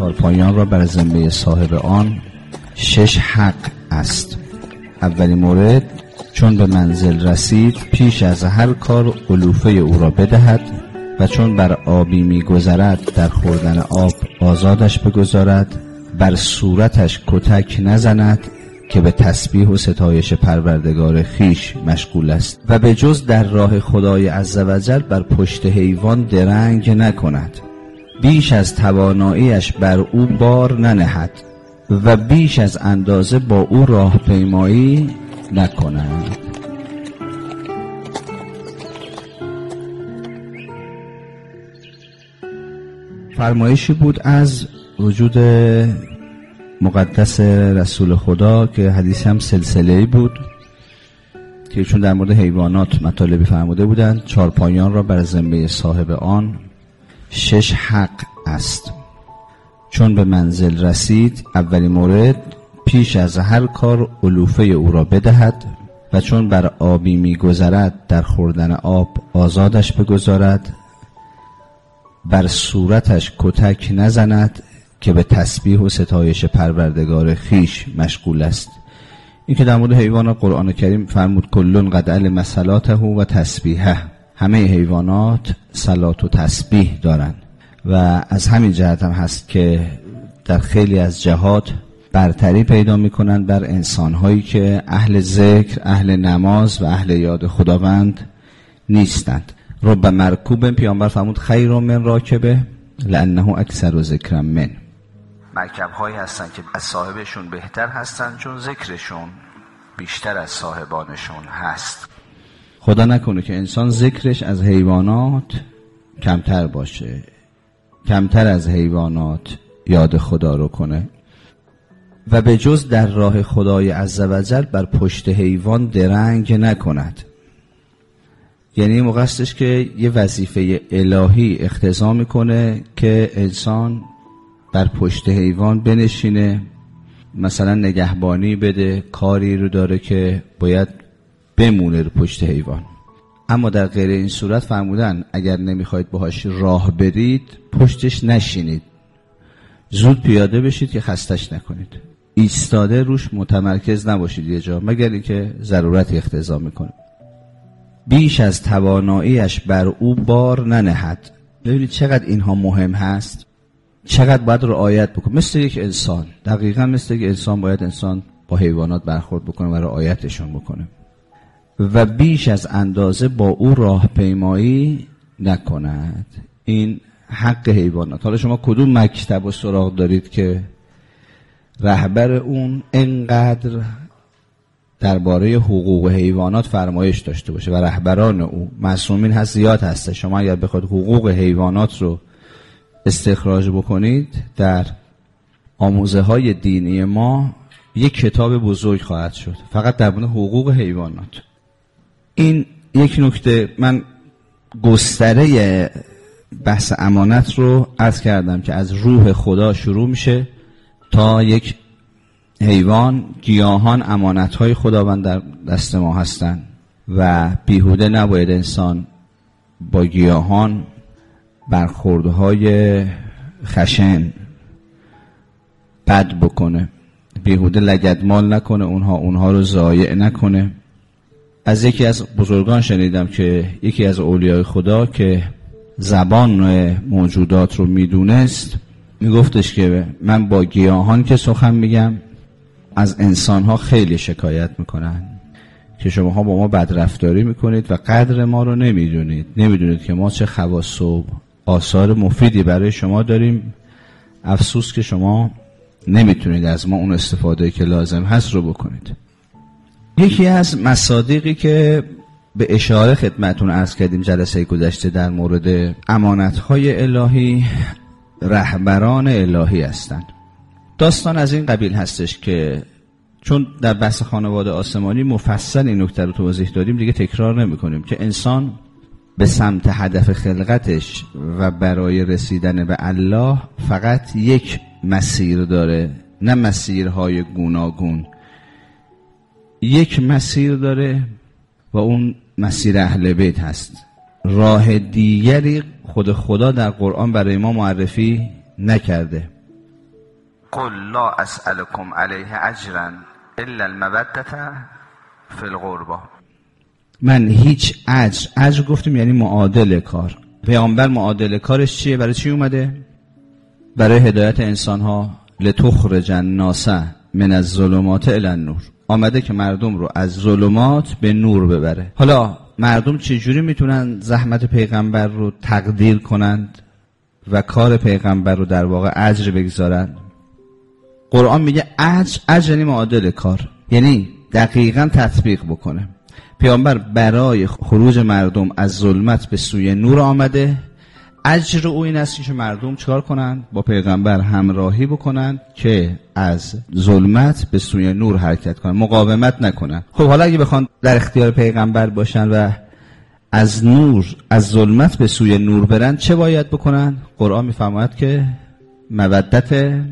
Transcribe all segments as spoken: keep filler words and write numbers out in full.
چارپایان را بر ذمه صاحب آن شش حق است. اولی مورد، چون به منزل رسید پیش از هر کار علوفه او را بدهد و چون بر آبی می گذرد در خوردن آب آزادش بگذارد، بر صورتش کتک نزند که به تسبیح و ستایش پروردگار خیش مشغول است و به جز در راه خدای عزوجل بر پشت حیوان درنگ نکند، بیش از تواناییش بر او بار ننهد و بیش از اندازه با او راهپیمایی نکند. فرمایشی بود از وجود مقدس رسول خدا که حدیث هم سلسله‌ای بود که چون در مورد حیوانات مطالبی فرموده بودند. چارپایان را بر ذمه صاحب آن شش حق است. چون به منزل رسید، اولی مورد، پیش از هر کار علوفه او را بدهد و چون بر آبی می گذرد در خوردن آب آزادش بگذارد، بر صورتش کتک نزند که به تسبیح و ستایش پروردگار خیش مشغول است. این که در مورد حیوانات قرآن کریم فرمود کلون قد علم صلاته و تسبیحه، همه حیوانات صلات و تسبیح دارن و از همین جهت هم هست که در خیلی از جهات برتری پیدا میکنن بر انسانهایی که اهل ذکر، اهل نماز و اهل یاد خداوند نیستند. رب مرکوب، پیامبر فرمود خیر من راکبه لانه اکثر ذکر من، مرکب هایی هستن که از صاحبشون بهتر هستن چون ذکرشون بیشتر از صاحبانشون هست. خدا نکنه که انسان ذکرش از حیوانات کمتر باشه، کمتر از حیوانات یاد خدا رو کنه و به جز در راه خدای عزوجل بر پشت حیوان درنگ نکند. یعنی موقع استش که یه وظیفه الهی اقتضا میکنه که انسان بر پشت حیوان بنشینه، مثلا نگهبانی بده، کاری رو داره که باید بمونه رو پشت حیوان. اما در غیر این صورت فرمودن اگر نمیخواید باهاش راه برید پشتش نشینید، زود پیاده بشید که خستش نکنید، ایستاده روش متمرکز نباشید یه جا مگر اینکه ضرورت اقتضا میکنه. بیش از تواناییش بر او بار ننهد. ببینید چقدر اینها مهم هست، چقدر باید رعایت بکنه. مثل یک انسان، دقیقا مثل یک انسان باید انسان با حیوانات برخورد بکنه و رعایتشون بکنه و بیش از اندازه با او راهپیمایی نکند. این حق حیوانات. حالا شما کدوم مکتب و سراغ دارید که رهبر اون انقدر درباره حقوق حیوانات فرمایش داشته باشه و رهبران او معصومین هست زیاد هسته. شما اگر بخواید حقوق حیوانات رو استخراج بکنید در آموزه های دینی ما یک کتاب بزرگ خواهد شد فقط در مورد حقوق حیوانات. این یک نکته. من گستره بحث امانت رو عرض کردم که از روح خدا شروع میشه تا یک حیوان، گیاهان امانت‌های خداوند در دست ما هستند و بیهوده نباید انسان با گیاهان برخوردهای خشن بد بکنه، بیهوده لگدمال نکنه، اونها اونها رو ضایع نکنه. از یکی از بزرگان شنیدم که یکی از اولیای خدا که زبان موجودات رو میدونست میگفتش که من با گیاهان که سخن میگم از انسانها خیلی شکایت میکنن که شماها با ما بدرفتاری میکنید و قدر ما رو نمیدونید، نمیدونید که ما چه خواص و آثار مفیدی برای شما داریم. افسوس که شما نمیتونید از ما اون استفاده که لازم هست رو بکنید. یکی از مصادیقی که به اشاره خدمتون عرض کردیم جلسه گذشته در مورد امانت‌های الهی، رهبران الهی هستند. داستان از این قبیل هستش که چون در بحث خانواده آسمانی مفصل این نکته رو توضیح دادیم دیگه تکرار نمی کنیم که انسان به سمت هدف خلقتش و برای رسیدن به الله فقط یک مسیر داره، نه مسیرهای گوناگون. یک مسیر داره و اون مسیر اهل بیت هست. راه دیگری خود خدا در قرآن برای ما معرفی نکرده. قل لا اسألكم علیه اجرا الا المودة فی القربى. من هیچ اجر، اجر گفتیم یعنی معادل کار. پیامبر معادل کارش چیه؟ برای چی اومده؟ برای هدایت انسان ها. لتخرج الناس من الظلمات الی النور. آمده که مردم رو از ظلمات به نور ببره. حالا مردم چجوری میتونن زحمت پیغمبر رو تقدیر کنند و کار پیغمبر رو در واقع اجر بگذارند؟ قرآن میگه اجر، اجر یعنی معادل کار، یعنی دقیقاً تطبیق بکنه. پیامبر برای خروج مردم از ظلمت به سوی نور آمده. اجر او این است که مردم چکار کنن؟ با پیغمبر همراهی بکنن که از ظلمت به سوی نور حرکت کنن، مقاومت نکنن. خب حالا اگه بخوان در اختیار پیغمبر باشن و از نور، از ظلمت به سوی نور برن، چه باید بکنن؟ قرآن میفرماید که مودت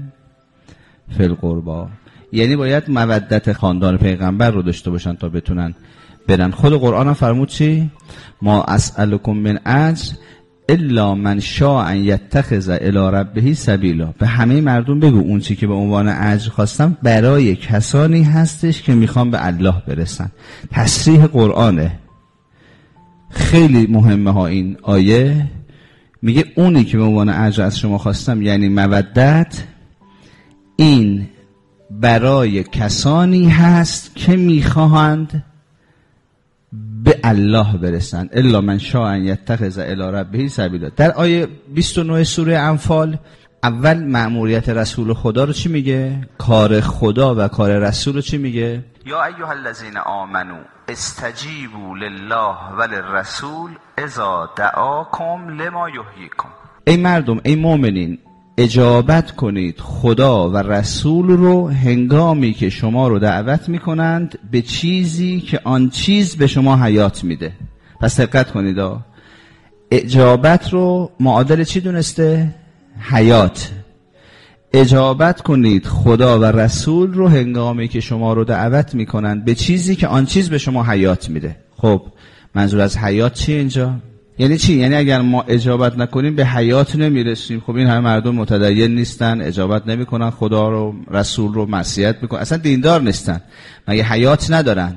فی القربى، یعنی باید مودت خاندان پیغمبر رو داشته باشن تا بتونن برن. خود قرآن هم فرمود چی؟ ما اسألکم من اجر الا من شاء ان یتخذ الی ربه سبیلا. به همه مردم بگو اون چی که به عنوان اجر خواستم برای کسانی هستش که میخوان به الله برسن. تصریح قرآنه، خیلی مهمه ها. این آیه میگه اونی که به عنوان اجر از شما خواستم یعنی مودت، این برای کسانی هست که میخواهند به الله برسن. الا من شاء ان یتخذ الی ربه سبیلا. در آیه بیست و نه سوره انفال اول مأموریت رسول خدا رو چی میگه؟ کار خدا و کار رسول رو چی میگه؟ یا ایها الذین آمنو استجیبوا لله و للرسول اذا دعاکم لما یحییکم. ای مردم، ای مؤمنین، اجابت کنید خدا و رسول رو هنگامی که شما رو دعوت میکنند به چیزی که آن چیز به شما حیات میده. پس دقت کنید، اجابت رو معادل چی دونسته؟ حیات. اجابت کنید خدا و رسول رو هنگامی که شما رو دعوت میکنند به چیزی که آن چیز به شما حیات میده. خب منظور از حیات چی اینجا؟ یعنی چی؟ یعنی اگر ما اجابت نکنیم به حیات نمیرسیم. خب این همه مردم متدین نیستن، اجابت نمیکنن، خدا رو رسول رو معصیت میکنن، اصلا دیندار نیستن، مگه حیات ندارن؟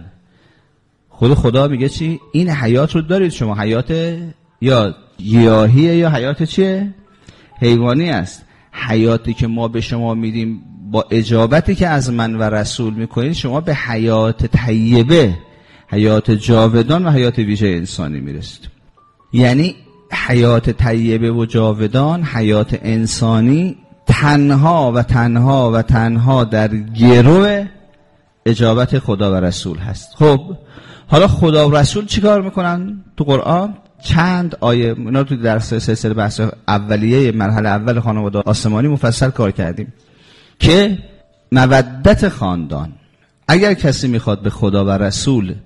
خود خدا میگه چی؟ این حیات رو دارید شما. حیات یا گیاهیه یا حیات چیه؟ حیوانی است. حیاتی که ما به شما میدیم با اجابتی که از من و رسول میکنید، شما به حیات طیبه، حیات جاودان و حیات ویژه انسانی میرسید. یعنی حیات طیبه و جاودان، حیات انسانی، تنها و تنها و تنها در گرو اجابت خدا و رسول هست. خب حالا خدا و رسول چی کار میکنن تو قرآن؟ چند آیه اینا تو درس سلسله بحث اولیه مرحله اول خانواده آسمانی مفصل کار کردیم که مودت خاندان، اگر کسی میخواد به خدا و رسول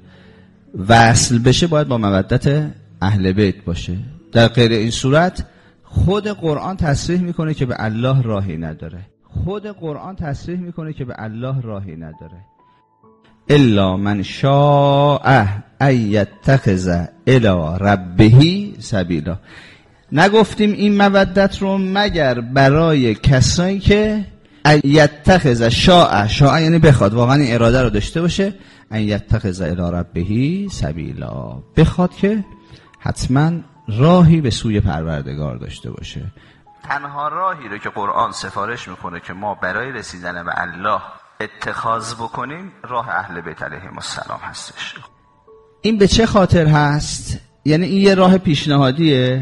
وصل بشه باید با مودت اهل بیت باشه. در غیر این صورت خود قرآن تصریح میکنه که به الله راهی نداره. خود قرآن تصریح میکنه که به الله راهی نداره. الا من شاء ان یتخذ الی ربه سبیلا. نگفتیم این مودت رو مگر برای کسایی که یتخذ شاء، شاء یعنی بخواد، واقعا این اراده رو داشته باشه، ان یتخذ الی ربه سبیلا، بخواد که حتما راهی به سوی پروردگار داشته باشه. تنها راهی رو که قرآن سفارش میکنه که ما برای رسیدن به الله اتخاذ بکنیم راه اهل بیت علیهم السلام هستش. این به چه خاطر هست؟ یعنی این یه راه پیشنهادیه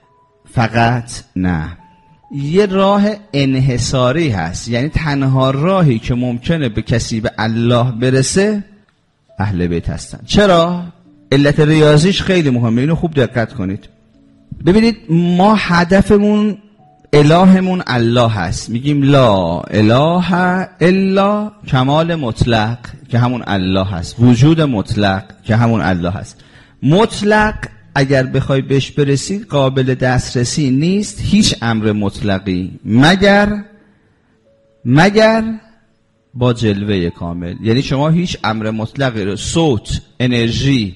فقط؟ نه، یه راه انحصاری هست. یعنی تنها راهی که ممکنه به کسی به الله برسه اهل بیت هستن. چرا؟ علت ریاضیش خیلی مهمه، اینو خوب دقت کنید. ببینید ما هدفمون الهمون الله هست، میگیم لا اله الا کمال مطلق که همون الله هست، وجود مطلق که همون الله هست. مطلق اگر بخوای بهش برسی قابل دسترسی نیست هیچ امر مطلقی مگر مگر با جلوه کامل. یعنی شما هیچ امر مطلقی رو، صوت، انرژی،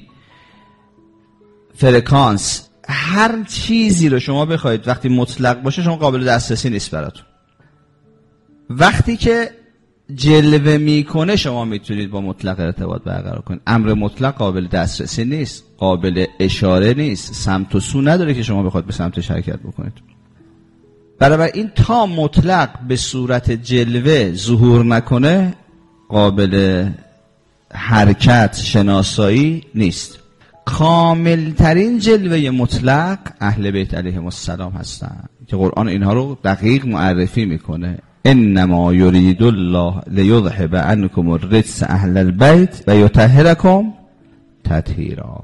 فرکانس، هر چیزی رو شما بخواید وقتی مطلق باشه شما قابل دسترسی نیست براتون. وقتی که جلوه میکنه شما میتونید با مطلق ارتباط برقرار کنید. امر مطلق قابل دسترسی نیست، قابل اشاره نیست، سمت و سو نداره که شما بخواید به سمتش حرکت بکنید. بنابراین تا مطلق به صورت جلوه ظهور نکنه قابل حرکت شناسایی نیست. کامل ترین جلوه مطلق اهل بیت علیهم السلام هستند که قرآن اینها رو دقیق معرفی میکنه. انما یرید الله لیذهب عنکم الرجس اهل البیت و یطهرکم تطهیرا.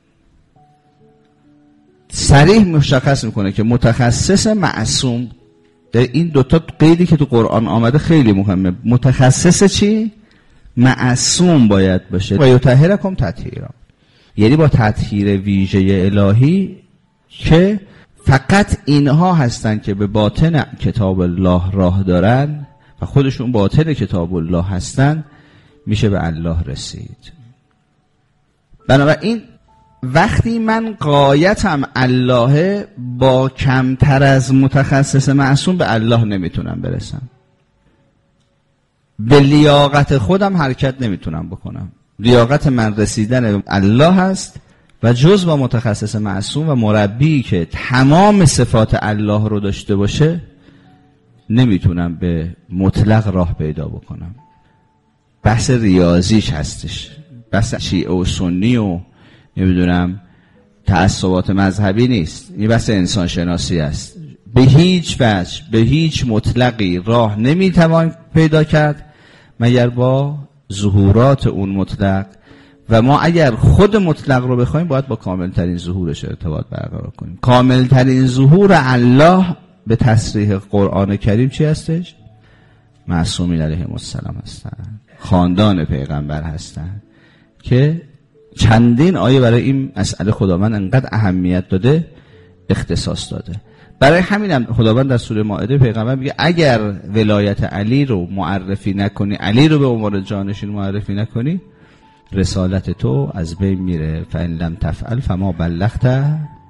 صریح مشخص میکنه که متخصص معصوم در این دوتا قیدی که تو قرآن آمده خیلی مهمه. متخصص چی؟ معصوم باید باشه. و یطهرکم تطهیرا، یعنی با تطهیر ویژه الهی که فقط اینها هستن که به باطن کتاب الله راه دارن و خودشون باطن کتاب الله هستن میشه به الله رسید. بنابراین وقتی من غایتم الله، با کمتر از متخصص معصوم به الله نمیتونم برسم. به لیاقت خودم حرکت نمیتونم بکنم. لیاقت من رسیدن به الله هست و جز با متخصص معصوم و مربی که تمام صفات الله رو داشته باشه نمیتونم به مطلق راه پیدا بکنم. بحث ریاضیش هستش، بحث شیعه و سنی و نمیدونم تعصبات مذهبی نیست، این بحث انسان شناسی است. به هیچ وجه به هیچ مطلقی راه نمیتوان پیدا کرد مگر با ظهورات اون مطلق، و ما اگر خود مطلق رو بخوایم باید با کامل ترین ظهورش ارتباط برقرار کنیم. کامل ترین ظهور الله به تصریح قرآن کریم چی هستش؟ معصومین علیهم السلام هستند، خاندان پیغمبر هستند که چندین آیه برای این مسئله خداوند انقدر اهمیت داده، اختصاص داده. برای همینم خداوند در سوره مائده پیغمبر میگه اگر ولایت علی رو معرفی نکنی، علی رو به عنوان جانشین معرفی نکنی، رسالت تو از بین میره. فإن لم تفعل فما بلغت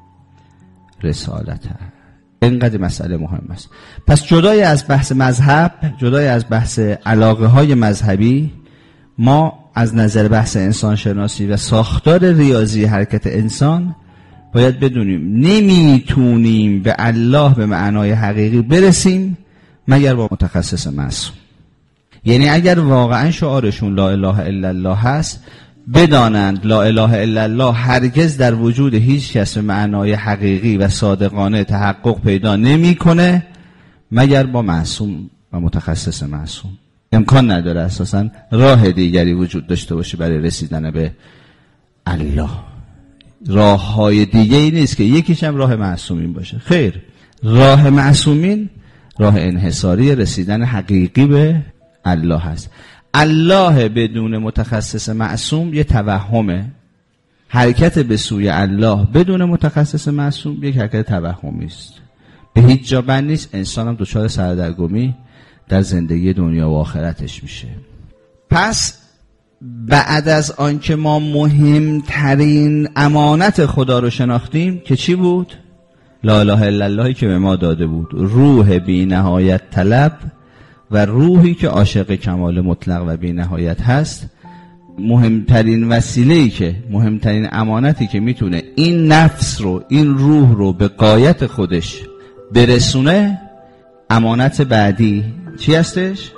رسالته. اینقدر مسئله مهم است. پس جدای از بحث مذهب، جدای از بحث علاقه های مذهبی، ما از نظر بحث انسان شناسی و ساختار ریاضی حرکت انسان باید بدونیم نمیتونیم به الله به معنای حقیقی برسیم مگر با متخصص معصوم. یعنی اگر واقعا شعارشون لا اله الا الله هست، بدانند لا اله الا الله هرگز در وجود هیچ کس به معنای حقیقی و صادقانه تحقق پیدا نمیکنه مگر با معصوم و متخصص معصوم. امکان نداره اساسا راه دیگری وجود داشته باشه برای رسیدن به الله. راه های دیگه ای نیست که یکیش هم راه معصومین باشه. خیر، راه معصومین راه انحصاری رسیدن حقیقی به الله هست. الله بدون متخصص معصوم یه توهمه. حرکت به سوی الله بدون متخصص معصوم یک حرکت توهمی است، به هیچ جا بند نیست. انسان هم دچار سردرگمی در زندگی دنیا و آخرتش میشه. پس بعد از آنکه ما مهمترین امانت خدا رو شناختیم که چی بود؟ لا اله الا اللهی که به ما داده بود، روح بی نهایت طلب و روحی که عاشق کمال مطلق و بی نهایت هست. مهمترین وسیله‌ای که مهمترین امانتی که میتونه این نفس رو، این روح رو به غایت خودش برسونه، امانت بعدی چی هستش؟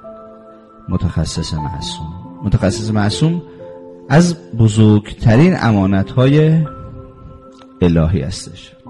متخصص معصوم. متخصص معصوم از بزرگترین امانت‌های الهی هستش.